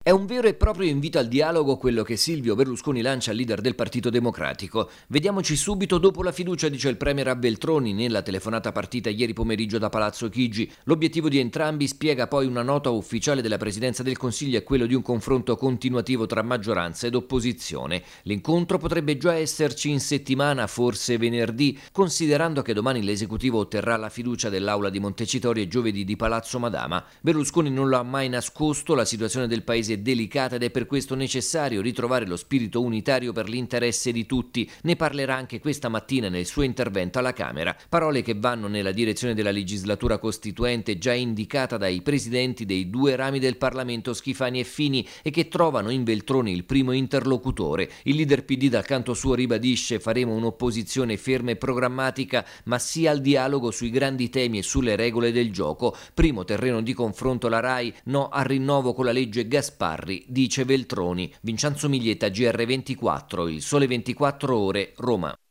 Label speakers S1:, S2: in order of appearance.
S1: È un vero e proprio invito al dialogo quello che Silvio Berlusconi lancia al leader del Partito Democratico. Vediamoci subito dopo la fiducia, dice il premier a Veltroni nella telefonata partita ieri pomeriggio da Palazzo Chigi. L'obiettivo di entrambi, spiega poi una nota ufficiale della Presidenza del Consiglio, è quello di un confronto continuativo tra maggioranza ed opposizione. L'incontro potrebbe già esserci in settimana, forse venerdì, considerando che domani l'esecutivo otterrà la fiducia dell'Aula di Montecitorio e giovedì di Palazzo Madama. Berlusconi non lo ha mai nascosto, la situazione del paese è delicata ed è per questo necessario ritrovare lo spirito unitario per l'interesse di tutti. Ne parlerà anche questa mattina nel suo intervento alla Camera. Parole che vanno nella direzione della legislatura costituente già indicata dai presidenti dei due rami del Parlamento Schifani e Fini e che trovano in Veltroni il primo interlocutore. Il leader PD dal canto suo ribadisce: faremo un'opposizione ferma e programmatica, ma sì al dialogo sui grandi temi e sulle regole del gioco. Primo terreno di confronto la RAI, no al rinnovo con la legge Gasparri, dice Veltroni. Vincenzo Miglietta, GR24, Il Sole 24 Ore, Roma.